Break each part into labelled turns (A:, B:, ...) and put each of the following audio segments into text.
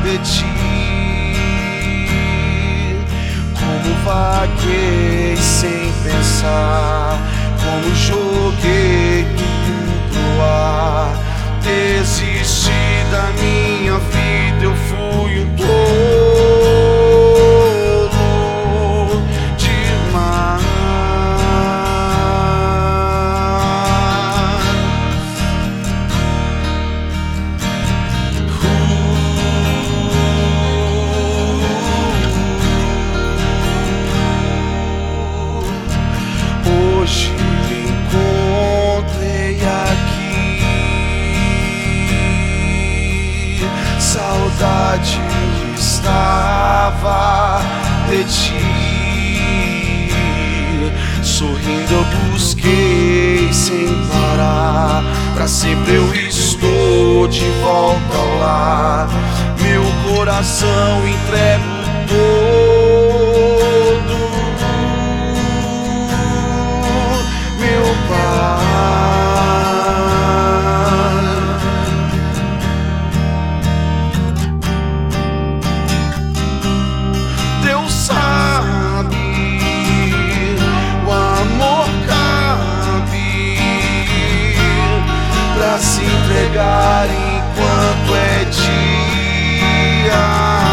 A: de ti. Como vaguei sem pensar, como joguei tudo pro ar. Desisti da minha vida, eu fui um tolo demais. Hoje me encontrei aqui, saudade estava de ti. Sorrindo eu busquei sem parar, pra sempre eu estou de volta ao lar. Meu coração entrego todo, meu Pai. Deus sabe, o amor cabe pra se entregar enquanto é dia.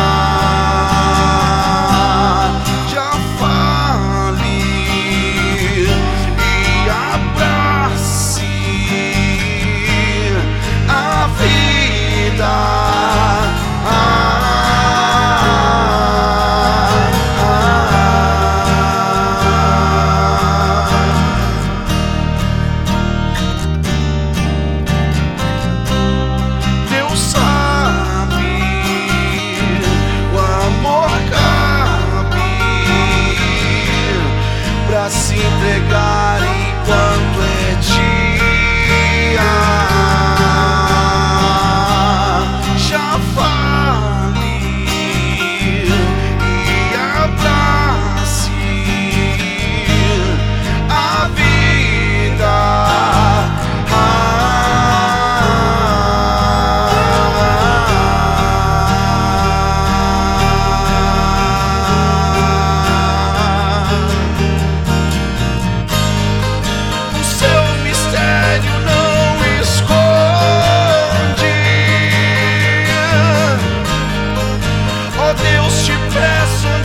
A: Já fale e abrace a vida. Deus sabe, o amor cabe pra se entregar enquanto é dia. Já fale e abrace a vida. O seu mistério não esconde. Oh Deus, te peço,